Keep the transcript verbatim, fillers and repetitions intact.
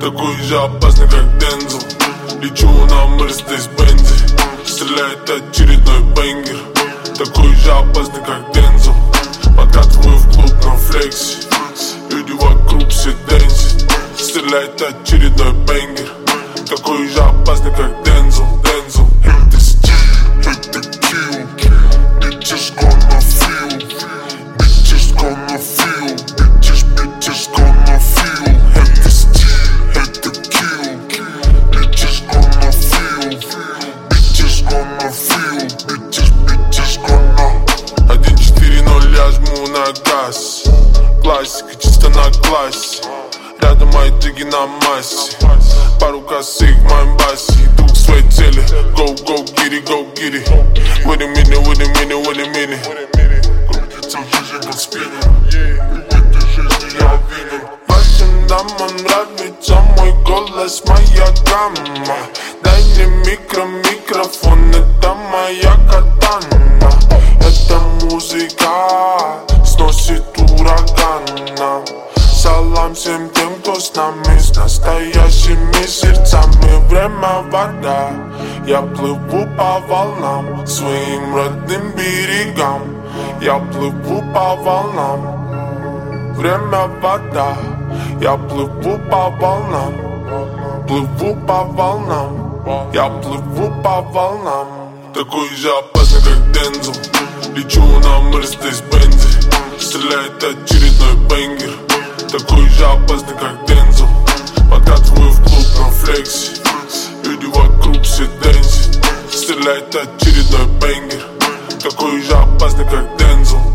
такой же опасный, как Дензел. Лечу на Мерседес-Бензе, стреляет очередной бенгер. Такой же опасный, как Дензел. Подкатываю в клуб на флексе, люди вокруг все дэнсят. Стреляет очередной бенгер. Такой же опасный, как Дензел, Дензел. Hit the steal, hit the kill. Bitches gonna feel, bitches gonna feel, bitches, bitches gonna feel. Hit the steal, hit the kill. Bitches gonna feel, bitches gonna feel, bitches, bitches gonna. Один четыре ноль, я жму на газ. Классика, чисто на классе. Рядом мои джиги на массе. Пару косых в моем басе. Иду к своей цели. Go, go, get it, go, get it. Wait a minute, wait a minute, wait a minute. Крутится жизнь как спиннер, и в этой жизни я винен. Вашим дамам нравится мой голос, моя гамма. Дай мне микро, микрофон, это моя катана. Эта музыка сносит урагана. Салам всем тем, кто с нами, с настоящими сердцами. Время вода, я плыву по волнам, своим родным берегам. Я плыву по волнам. Время вода, я плыву по волнам. Плыву по волнам, я плыву по волнам. Такой же опасный, как Дензел. Лечу на Мерседес-Бензе, стреляет очередной бенгер. Такой же опасный, как Дензел. Подкатываю в клуб на флексе, люди вокруг все дэнсят. Стреляет очередной бенгер. Такой же опасный, как Дензел.